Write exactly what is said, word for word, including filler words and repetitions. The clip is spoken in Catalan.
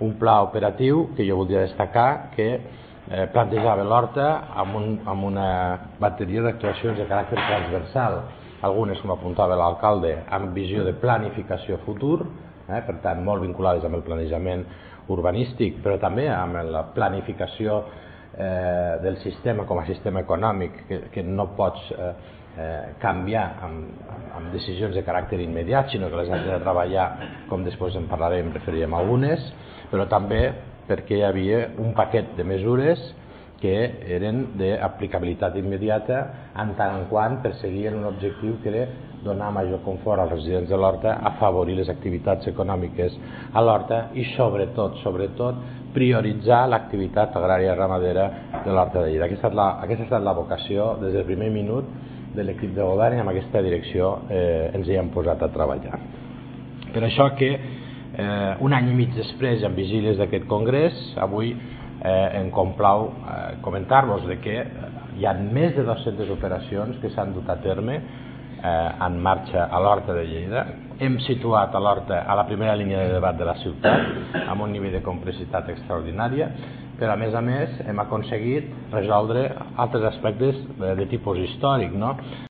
un pla operatiu que jo voldria destacar que eh, plantejava l'Horta amb, un, amb una bateria d'actuacions de caràcter transversal, algunes, com apuntava l'alcalde, amb visió de planificació futur, eh, per tant molt vinculades amb el planejament urbanístic, però també amb la planificació eh, del sistema com a sistema econòmic que, que no pots eh, eh, canviar amb, amb decisions de caràcter immediat, sinó que les has de treballar, com després en parlarem, referirem a algunes, però també perquè hi havia un paquet de mesures que eren d'aplicabilitat immediata en tant en quant perseguien un objectiu que era donar major confort als residents de l'Horta, afavorir les activitats econòmiques a l'Horta i sobretot, sobretot prioritzar l'activitat agrària i ramadera de l'Horta de Lleida. Aquesta, la, aquesta ha estat la vocació des del primer minut de l'equip de govern i amb aquesta direcció eh, ens hi hem posat a treballar. Per això que eh, un any i mig després, en vigílies d'aquest congrés, avui eh, em complau eh, comentar-vos que hi ha més de dues-centes operacions que s'han dut a terme eh, en marxa a l'Horta de Lleida. Hem situat a l'Horta a la primera línia de debat de la ciutat amb un nivell de complexitat extraordinària, però a més a més hem aconseguit resoldre altres aspectes de tipus històric, no?